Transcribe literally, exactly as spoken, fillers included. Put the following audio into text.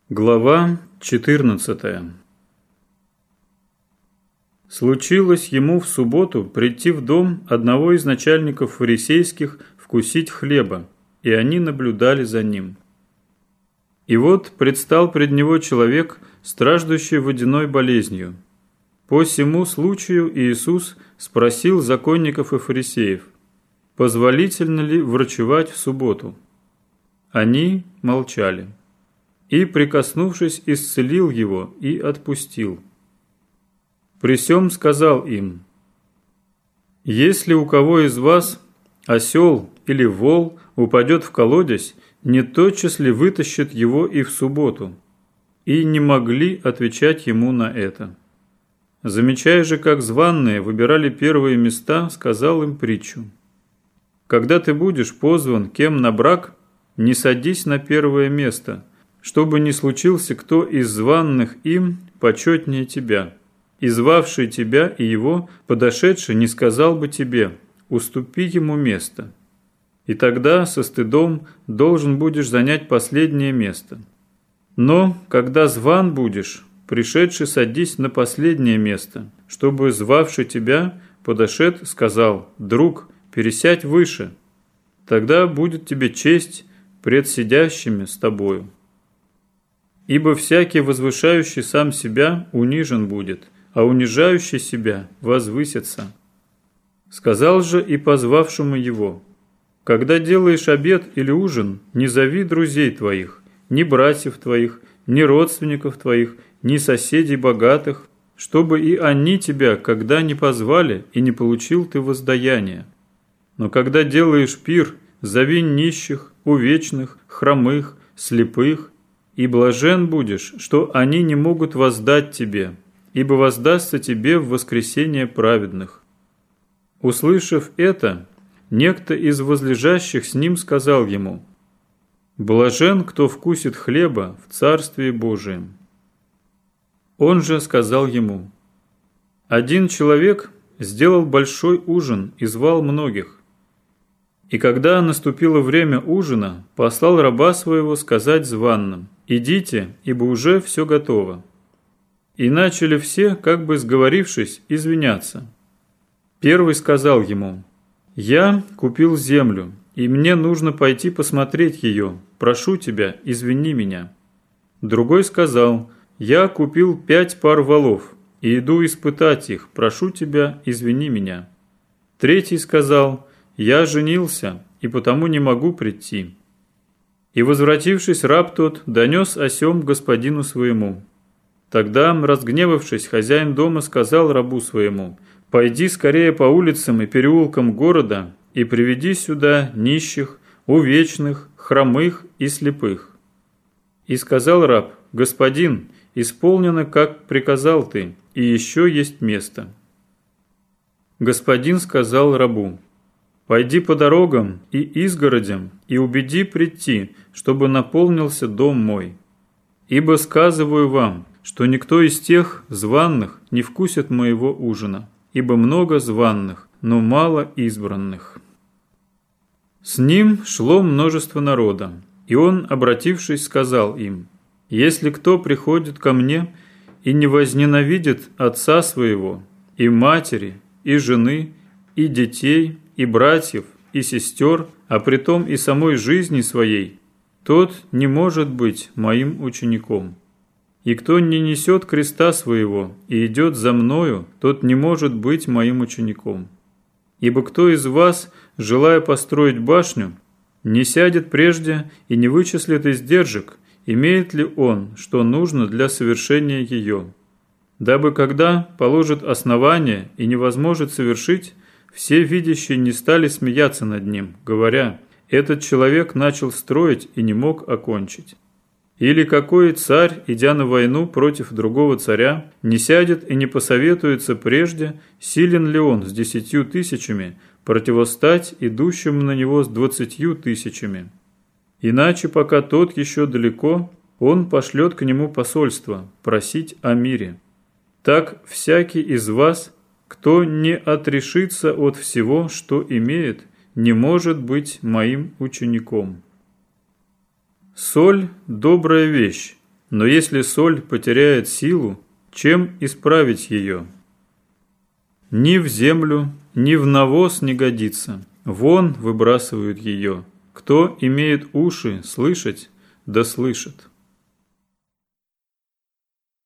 Глава четырнадцатая. Случилось ему в субботу прийти в дом одного из начальников фарисейских вкусить хлеба, и они наблюдали за ним. И вот предстал пред него человек, страждущий водяной болезнью. По сему случаю Иисус спросил законников и фарисеев, позволительно ли врачевать в субботу. Они молчали. И, прикоснувшись, исцелил его и отпустил. При сем сказал им: «Если у кого из вас осел или вол упадет в колодезь, не тотчас ли вытащит его и в субботу?» И не могли отвечать ему на это. Замечая же, как званные выбирали первые места, сказал им притчу: «Когда ты будешь позван кем на брак, не садись на первое место, чтобы не случился кто из званных им почетнее тебя, и звавший тебя и его, подошедший, не сказал бы тебе: уступи ему место. И тогда со стыдом должен будешь занять последнее место. Но, когда зван будешь, пришедший садись на последнее место, чтобы звавший тебя, подошед, сказал: друг, пересядь выше. Тогда будет тебе честь пред сидящими с тобою. Ибо всякий, возвышающий сам себя, унижен будет, а унижающий себя возвысится. Сказал же и позвавшему его: когда делаешь обед или ужин, не зови друзей твоих, ни братьев твоих, ни родственников твоих, ни соседей богатых, чтобы и они тебя, когда не позвали, и не получил ты воздаяние. Но когда делаешь пир, зови нищих, увечных, хромых, слепых, и блажен будешь, что они не могут воздать тебе, ибо воздастся тебе в воскресение праведных». Услышав это, некто из возлежащих с ним сказал ему: «Блажен, кто вкусит хлеба в Царствии Божием». Он же сказал ему: «Один человек сделал большой ужин и звал многих. И когда наступило время ужина, послал раба своего сказать званным: идите, ибо уже все готово. И начали все, как бы сговорившись, извиняться. Первый сказал ему: я купил землю, и мне нужно пойти посмотреть ее. Прошу тебя, извини меня. Другой сказал: я купил пять пар волов, и иду испытать их. Прошу тебя, извини меня. Третий сказал: я женился, и потому не могу прийти. И, возвратившись, раб тот донес о сем господину своему. Тогда, разгневавшись, хозяин дома сказал рабу своему: пойди скорее по улицам и переулкам города и приведи сюда нищих, увечных, хромых и слепых. И сказал раб: господин, исполнено, как приказал ты, и еще есть место. Господин сказал рабу: пойди по дорогам и изгородям и убеди прийти, чтобы наполнился дом мой. Ибо сказываю вам, что никто из тех званных не вкусит моего ужина, ибо много званных, но мало избранных». С ним шло множество народа, и он, обратившись, сказал им: «Если кто приходит ко мне и не возненавидит отца своего, и матери, и жены, и детей, и братьев, и сестер, а притом и самой жизни своей, тот не может быть моим учеником. И кто не несет креста своего и идет за мною, тот не может быть моим учеником. Ибо кто из вас, желая построить башню, не сядет прежде и не вычислит издержек, имеет ли он, что нужно для совершения ее? Дабы когда положит основание и не возможет совершить, все видящие не стали смеяться над ним, говоря: этот человек начал строить и не мог окончить. Или какой царь, идя на войну против другого царя, не сядет и не посоветуется прежде, силен ли он с десятью тысячами противостать идущему на него с двадцатью тысячами. Иначе, пока тот еще далеко, он пошлет к нему посольство просить о мире. Так всякий из вас, кто не отрешится от всего, что имеет, не может быть моим учеником». Соль – добрая вещь, Но если соль потеряет силу, чем исправить ее? Ни в землю, ни в навоз не годится, вон выбрасывают ее. Кто имеет уши слышать, да слышит.